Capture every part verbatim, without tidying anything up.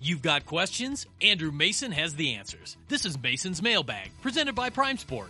You've got questions? Andrew Mason has the answers. This is Mason's Mailbag, presented by Prime Sport.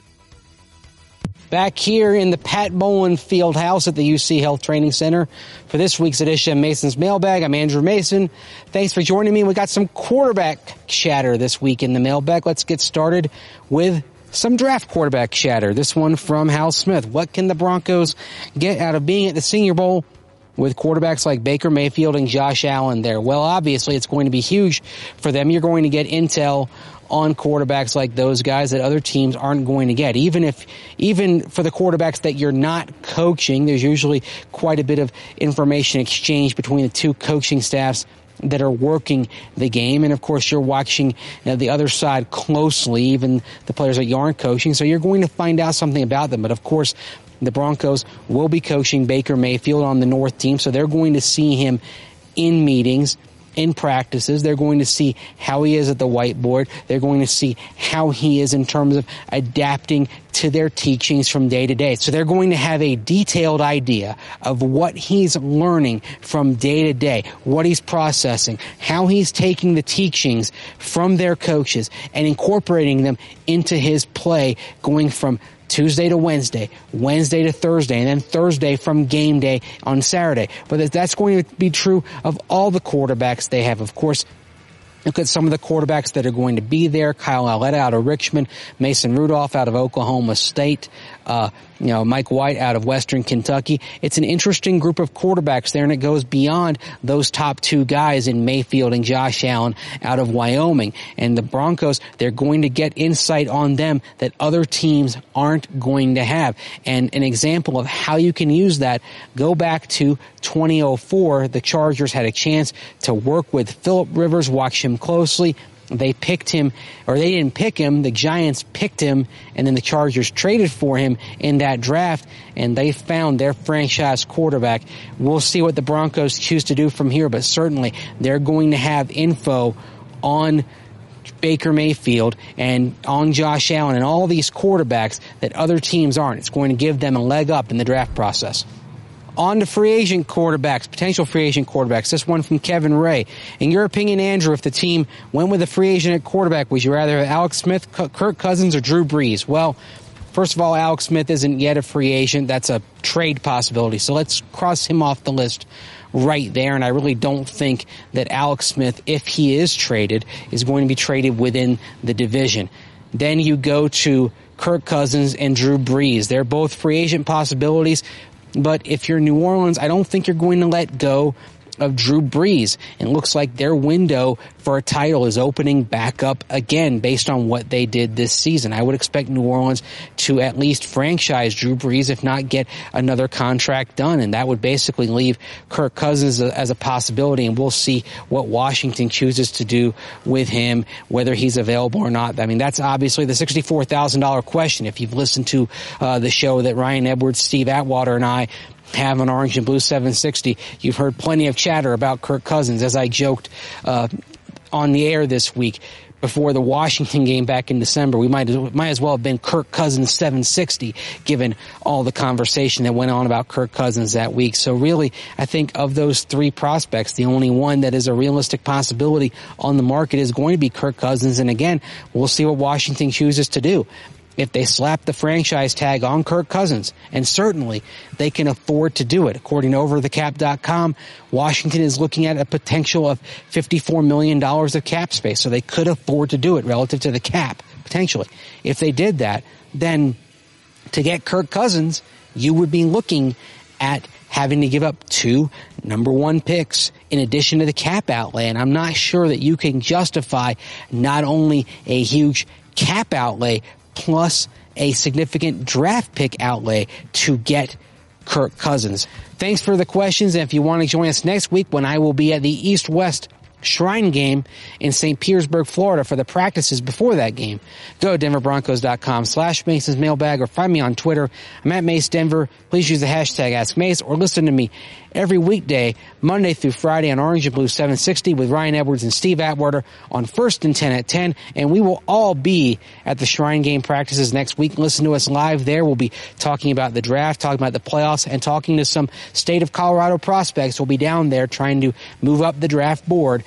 Back here in the Pat Bowlen Fieldhouse at the U C Health Training Center for this week's edition of Mason's Mailbag. I'm Andrew Mason. Thanks for joining me. We got some quarterback chatter this week in the mailbag. Let's get started with some draft quarterback chatter. This one from Hal Smith. What can the Broncos get out of being at the Senior Bowl with quarterbacks like Baker Mayfield and Josh Allen there? Well, obviously it's going to be huge for them. You're going to get intel on quarterbacks like those guys that other teams aren't going to get. Even if, even for the quarterbacks that you're not coaching, there's usually quite a bit of information exchange between the two coaching staffs that are working the game. And of course, you're watching you know, the other side closely, even the players that you aren't coaching. So you're going to find out something about them. But of course, the Broncos will be coaching Baker Mayfield on the North team. So they're going to see him in meetings, in practices. They're going to see how he is at the whiteboard. They're going to see how he is in terms of adapting to their teachings from day to day. So they're going to have a detailed idea of what he's learning from day to day, what he's processing, how he's taking the teachings from their coaches and incorporating them into his play, going from Tuesday to Wednesday, Wednesday to Thursday, and then Thursday from game day on Saturday. But that's going to be true of all the quarterbacks they have. Of course, look at some of the quarterbacks that are going to be there. Kyle Aletta out of Richmond, Mason Rudolph out of Oklahoma State, uh, you know, Mike White out of Western Kentucky. It's an interesting group of quarterbacks there, and it goes beyond those top two guys in Mayfield and Josh Allen out of Wyoming. And the Broncos, they're going to get insight on them that other teams aren't going to have. And an example of how you can use that, go back to twenty oh four. The Chargers had a chance to work with Phillip Rivers, watch him closely. They picked him, or they didn't pick him, the Giants picked him, and then the Chargers traded for him in that draft, and they found their franchise quarterback. We'll see what the Broncos choose to do from here, but certainly they're going to have info on Baker Mayfield and on Josh Allen and all these quarterbacks that other teams aren't. It's going to give them a leg up in the draft process. On to free agent quarterbacks, potential free agent quarterbacks. This one from Kevin Ray. In your opinion, Andrew, if the team went with a free agent at quarterback, would you rather have Alex Smith, Kirk Cousins, or Drew Brees? Well, first of all, Alex Smith isn't yet a free agent. That's a trade possibility. So let's cross him off the list right there. And I really don't think that Alex Smith, if he is traded, is going to be traded within the division. Then you go to Kirk Cousins and Drew Brees. They're both free agent possibilities. But if you're New Orleans, I don't think you're going to let go of Drew Brees. And it looks like their window for a title is opening back up again based on what they did this season. I would expect New Orleans to at least franchise Drew Brees, if not get another contract done. And that would basically leave Kirk Cousins as a possibility. And we'll see what Washington chooses to do with him, whether he's available or not. I mean, that's obviously the sixty-four thousand dollars question. If you've listened to uh, the show that Ryan Edwards, Steve Atwater, and I have on Orange and Blue seven sixty, you've heard plenty of chatter about Kirk Cousins, as I joked uh, on the air this week before the Washington game back in December. We might might as well have been Kirk Cousins seven sixty, given all the conversation that went on about Kirk Cousins that week. So really, I think of those three prospects, the only one that is a realistic possibility on the market is going to be Kirk Cousins. And again, we'll see what Washington chooses to do. If they slap the franchise tag on Kirk Cousins, and certainly they can afford to do it. According to over the cap dot com, Washington is looking at a potential of fifty-four million dollars of cap space, so they could afford to do it relative to the cap, potentially. If they did that, then to get Kirk Cousins, you would be looking at having to give up two number one picks in addition to the cap outlay, and I'm not sure that you can justify not only a huge cap outlay, plus a significant draft pick outlay to get Kirk Cousins. Thanks for the questions. And if you want to join us next week when I will be at the East-West Shrine game in Saint Petersburg, Florida for the practices before that game, go to denverbroncos.com slash Mason's Mailbag or find me on Twitter. I'm at Mace Denver. Please use the hashtag Ask Mace or listen to me every weekday, Monday through Friday on Orange and Blue seven sixty with Ryan Edwards and Steve Atwater on First and ten at ten. And we will all be at the Shrine game practices next week. Listen to us live there. We'll be talking about the draft, talking about the playoffs, and talking to some state of Colorado prospects. We'll be down there trying to move up the draft board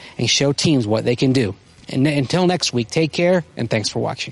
and show teams what they can do. And until next week, take care, and thanks for watching.